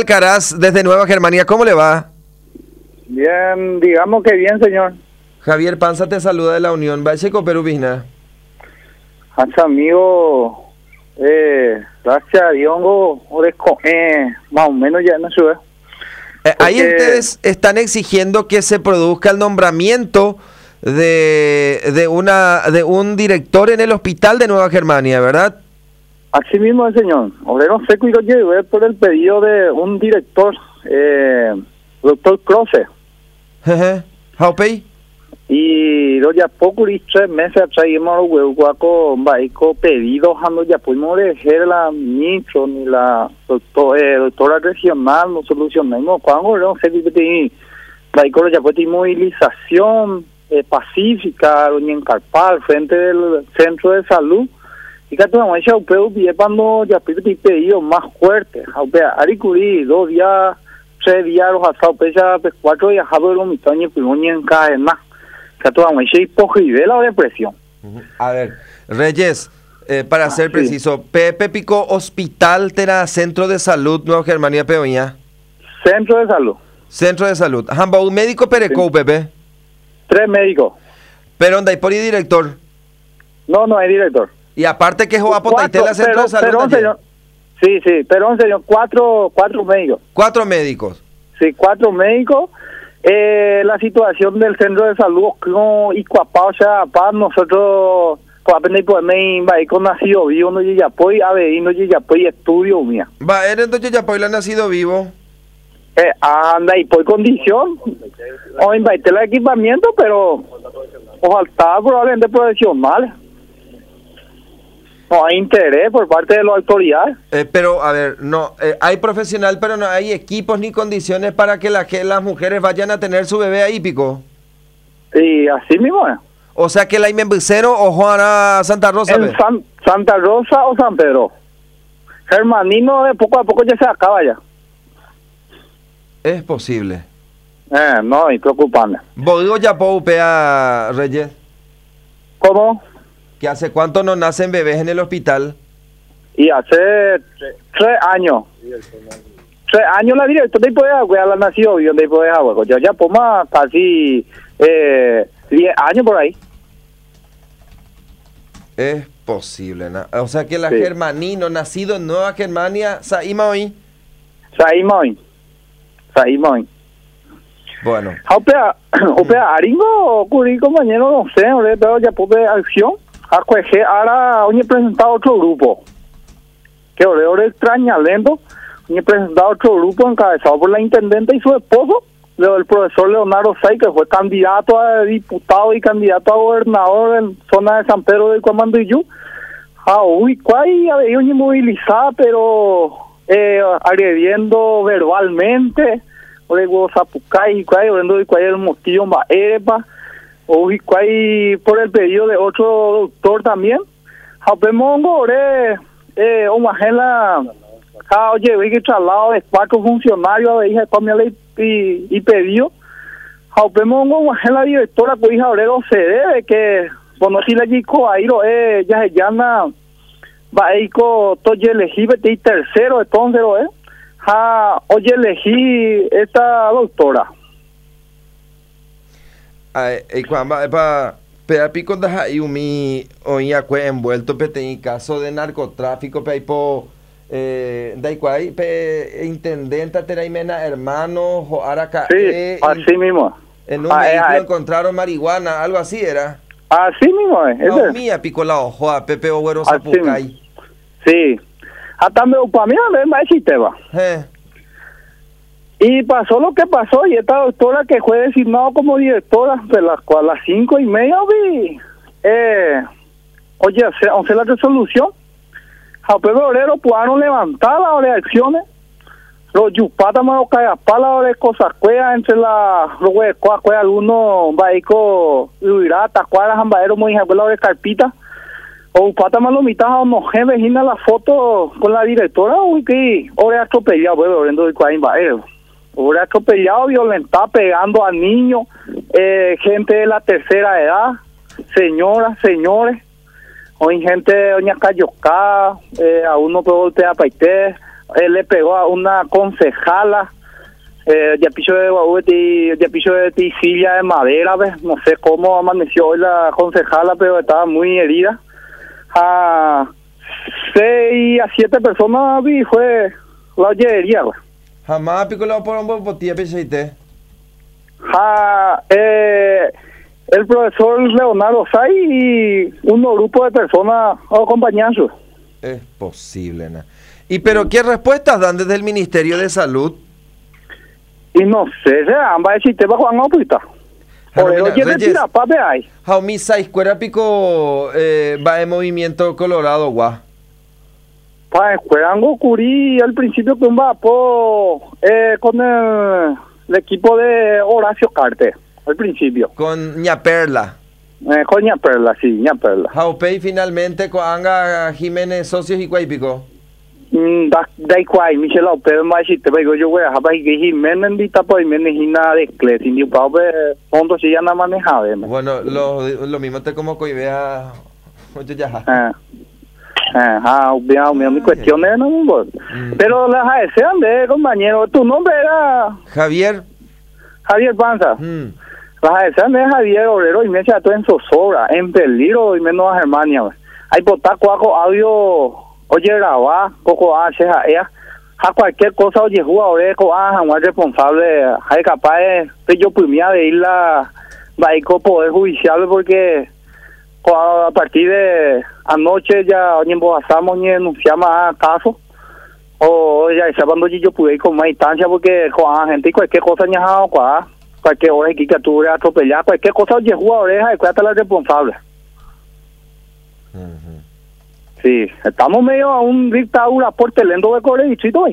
Alcaraz desde Nueva Germania, ¿cómo le va? Bien, digamos que bien, señor. Javier Panza te saluda de la Unión. Valleco, Perú, Vizna. Hacha amigo, gracias a Dios, más o menos ya no sube. Ahí ustedes están exigiendo que se produzca el nombramiento de un director en el hospital de Nueva Germania, ¿verdad? Así mismo, señor. Obrero Seco y lo llevé por el pedido de un director, doctor Croce. Jaupey. Y lo ya poco y 3 meses atrás íbamos a huevo con pedidos, no ya pudimos dejar la ministro ni la doctora regional, no solucionamos. Cuando no sé qué ya fue movilización pacífica, en Carpal, frente del centro de salud. Y que tomamos ese cuando ya pedidos más fuertes. Aricuri, 2 días, 3 días, los asados, 4 días, los mitones, pues en cadena. La depresión. A ver, Reyes, para ser preciso, Pepe Pico Hospital Tera Centro de Salud Nueva Germania Peoña. Centro de Salud. Centro de Salud. Jamba, un médico Pereco, Pepe. 3 médicos. Pero ¿dónde hay por director? No hay director. Y aparte que Joapo Taitela Centro de Salud. Perdón, señor. Sí, perdón, señor. 4 médicos. 4 médicos. Sí, 4 médicos. La situación del centro de salud y cuapao, o sea, para nosotros con nacido vivo no llega apoyo a ver no llega apoyo estudio mía va entonces ya apoyo nacido vivo anda y por condición o invité el equipamiento pero faltaba probablemente profesional. No hay interés por parte de las autoridades. Pero, a ver, no hay profesional, pero no hay equipos ni condiciones para que las mujeres vayan a tener su bebé ahí, Pico. Y así mismo es. O sea que la Inmenbucero o Juana Santa Rosa. Santa Rosa o San Pedro. Germanino de poco a poco ya se acaba ya. Es posible. No, y preocupante. ¿Vos digo ya puedo upea, Reyes? ¿Cómo? ¿Que hace cuánto no nacen bebés en el hospital? Y hace 3 años. 3 años la directora de Poder la nació y donde Poder Agua. Ya por más casi 10 años por ahí. Es posible, ¿no? O sea que la Germanino, nacido en Nueva Germania, Saima hoy. Bueno. Opea, Aringo, Curi, compañero, no sé, pero ya pude acción. Ahora hoy he presentado otro grupo que ahora extraña lento. Hoy he presentado otro grupo encabezado por la intendente y su esposo, el profesor Leonardo Say, que fue candidato a diputado y candidato a gobernador en zona de San Pedro del Cuamanduyú. Había una movilizada, pero agrediendo verbalmente, por el mosquillo en Baerepa. Por el pedido de otro doctor también. Oye, vi que traslado de 4 funcionarios y pedido. La directora que hija obrero se debe que cuando si le dijo ahí ya se llama va ahí con toye elegí y tercero entonces oye elegí esta doctora. Pero pico da y umi hoy envuelto en caso de narcotráfico peipo daikwai intendente teraimena hermano Joaraca así mismo en un vehículo encontraron marihuana, algo así era. Así mismo es. No mía pico la ojoa Pepe Oguero Zapucay. Sí. Hasta me para mí me existe va. Y pasó lo que pasó, y esta doctora que fue designada como directora de las 5:30 vi la resolución. A Pedro Obrero pudieron levantar las reacciones. Los yupatas me lo caen para las cosas cueas entre los huecos, algunos baico luirata, cuadras, ambaeros, muy ejemplo de carpita. O pata malo mitad a unos jefes y la foto con la directora, que ahora atropellado, pues, orando de cuadra ambaeros. Ahora atropellado, violentado, pegando a niños, gente de la tercera edad, señoras, señores, o gente de doña Cayocá, a uno puede voltear a paité, le pegó a una concejala, ya piso de silla de madera, ¿ves? No sé cómo amaneció hoy la concejala, pero estaba muy herida. A 6 a 7 personas vi fue la llegaría, güey. Jamás picolado por un botía peseite. El profesor Leonardo Say y un grupo de personas acompañando. Es posible, ¿no? ¿Y pero qué respuestas dan desde el Ministerio de Salud? Y no sé, ambas sistema Juan Opita. Por eso quiere tirar pape ahí. Jaumi Saiscuera pico va en Movimiento Colorado, guau. Para Cuerango Curí al principio que un vapo con el equipo de Horacio Carte, al principio. Con Ñaperla. Con Ñaperla, sí, Ñaperla. Jaupey finalmente con Anga Jiménez Socios y Cuaypico. Da igual, Michelle López, más si te digo yo voy a dejar que Jiménez invita por Jiménez y nada de Cles, y ni para ver fondos si ya no manejaba. Bueno, lo mismo te como coibea. Oye, ya. Mi cuestión es no, pero las AES de compañero, tu nombre era Javier Panza. Las AES de Javier Obrero y me echa todo en zozobra, en peligro y menos a Germania. Hay botar cuaco audio, oye grabá, coco a cualquier cosa oye jugadores un responsable, hay capaz de yo primía de ir a poder judicial porque a partir de anoche ya ni embozamos ni denunciamos caso o ya cuando yo pude ir con más instancia porque con gente y cualquier cosa ni cualquier hora que captura atropellar cualquier cosa oye jugadores hay que estar responsable. Sí, estamos medio a un dictadura por telendo de Corea y todo.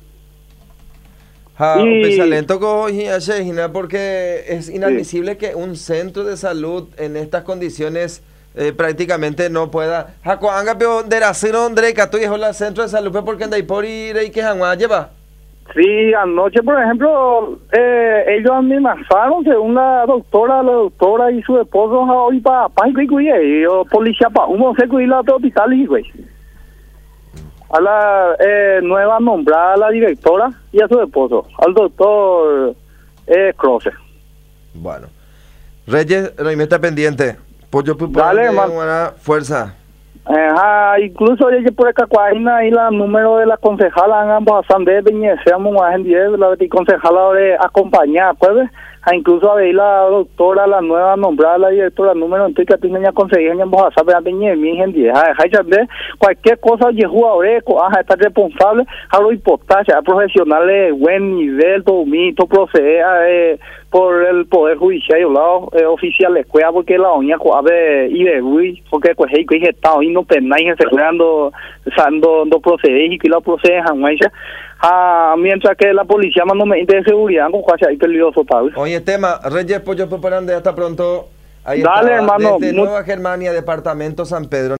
Lento porque es inadmisible que un centro de salud en estas condiciones prácticamente no pueda. Jacoanga pero de la tú dijo el centro de salud porque andai por ir y que lleva. Sí, anoche por ejemplo ellos amenazaron según la doctora y su esposo hoy para y yo policía para uno se cuida todo hospital y güey. A la nueva nombrada la directora y a su esposo, al doctor Croce. Bueno, Reyes, me está pendiente. Pollo dale, hermano. Fuerza. Incluso ella por acá y la número de la concejala en ambos de seamos más en 10 la concejala de acompañar, ¿puedes? Incluso a ver la doctora, la nueva nombrada, la directora, número en que tiene ya conseguido en ambos a saber en 10 cualquier cosa de jugadores estar responsable a lo importante a profesionales de buen nivel, todo proceder por el poder judicial y lado oficial de escuela porque la oña y de porque pues hay que estado y no penal y se creando no proceder y que la proceden mientras que la policía manda medidas de seguridad con cosas ahí peligroso Pablo. Oye tema Reyes Pollo Preparande hasta pronto. Ahí dale estaba, hermano desde Nueva Germania, departamento San Pedro.